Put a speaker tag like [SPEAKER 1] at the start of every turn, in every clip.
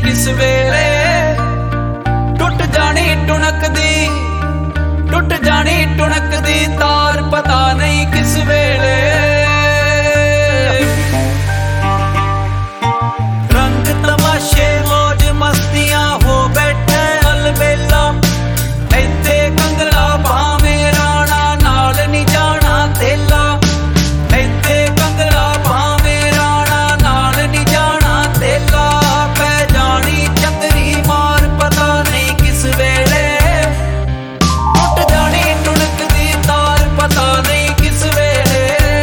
[SPEAKER 1] किस वेले टुट जानी टुणकदी तार पता नहीं किस वेले रंग तमाशे मौज मस्तियां हो बैठे अलबेला इत्थे कंगला भावें राणा नाल नहीं जाना तेला इत्थे कंगला भावें राणा नाल नहीं जाना तेला पै जानी चतरी मार पता नहीं किस वेले टुट जानी टुणकदी तार पता नहीं किस वेले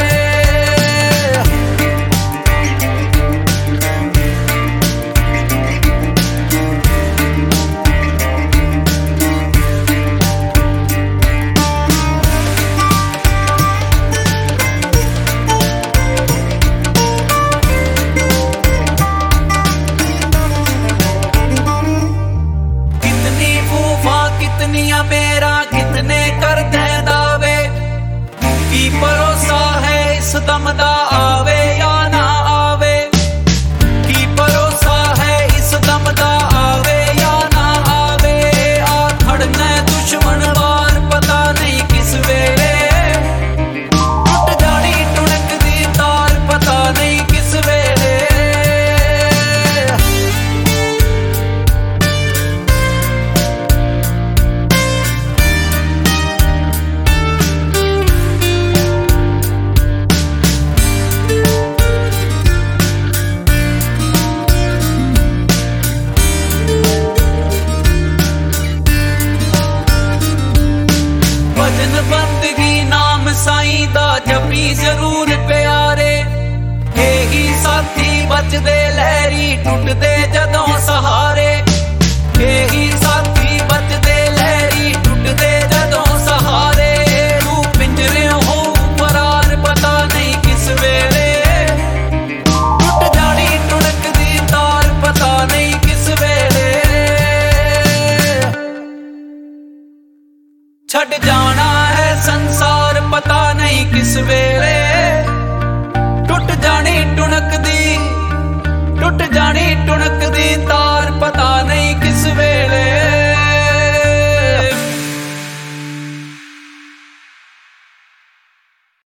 [SPEAKER 1] कितनियां मेरा कितने कर दे दावे की भरोसा है इस दम दा आवे या ना आवे की भरोसा है इस दम दा आवे या ना आवे आ खड़ना दुश्मन वार पता नहीं किस वेले टुट जानी टुणकदी तार पता नहीं किस वेले भजन बंदगी नाम साईं दा जपी जरूर प्यारे ही साथी बचदे लहरी टुटदे जदों सहारे ही साथी बचदे लहरी टुटदे जदों सहारे तू पिंजरे हो फरार पता नहीं किस वेले टुट जानी टुणकदी तार पता नहीं किस वेले छड़ जाना है संसार पता नहीं किस वेले